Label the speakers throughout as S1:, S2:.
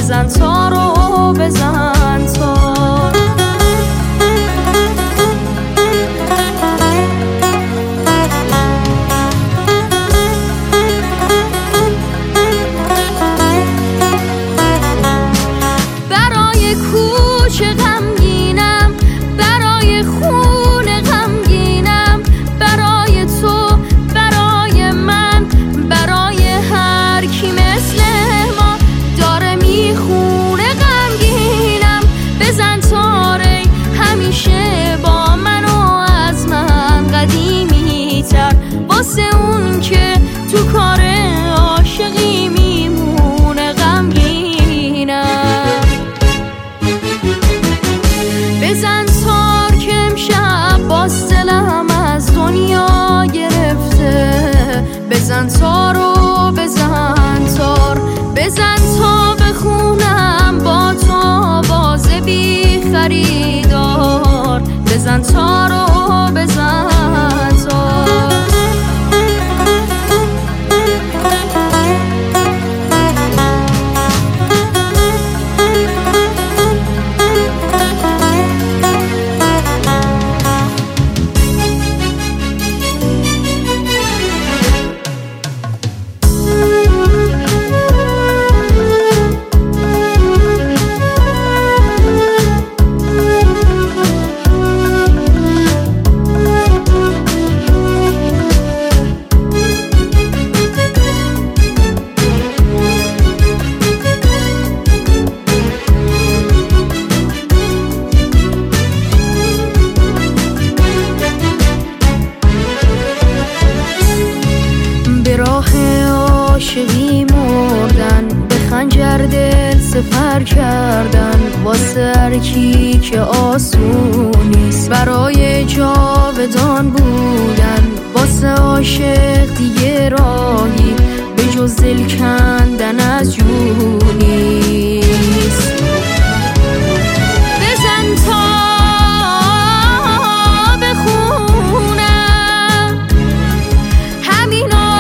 S1: بزن تارو بزن تار. برای کوچه غمگینم، برای خونه غمگینم، برای تو، برای من، برای هر کی مثل ما داره میخونه غمگینم. بزن تاره همیشه با من و از من قدیمی تر، واسه اون که تو کار عاشقی میمونه غمگینم. بزن تار که امشب باز دلم از دنیا گرفته، بزن تارو بزن تار، بزن تا بخونم با تو باز بی خریدار، بزن تارو بزن تار. به راه عاشقی مردن، به خنجر دل سپر کردن، واسه هر کی که آسون نیست. برای جاودان بودن واسه عاشق دیگه راهی به جز دل کندن از جون نیست. بزن تا بخونم همینا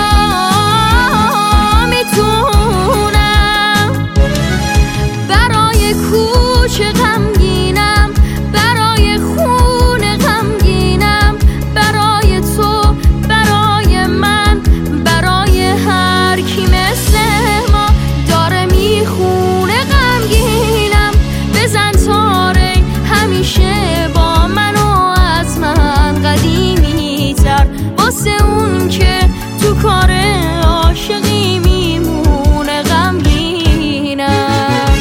S1: کوچه غمگینم، برای خونه غمگینم، برای تو، برای من، برای هر کی مثل ما داره میخونه غمگینم. بزن تاره همیشه با من و از من قدیمی تر، واسه اون که تو کار عاشقی میمونه غمگینم.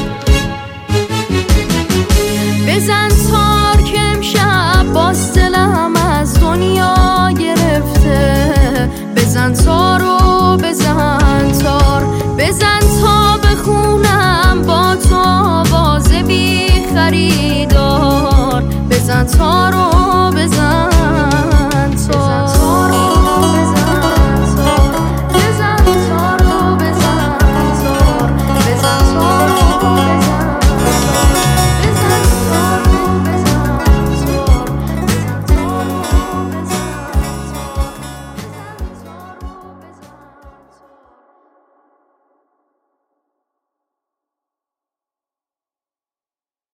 S1: بزن تار که امشب باز دلم از دنیا گرفته، بزن تارو بزن تار، بزن تا بخونم با تو باز بی خریدار، بزن تارو بزن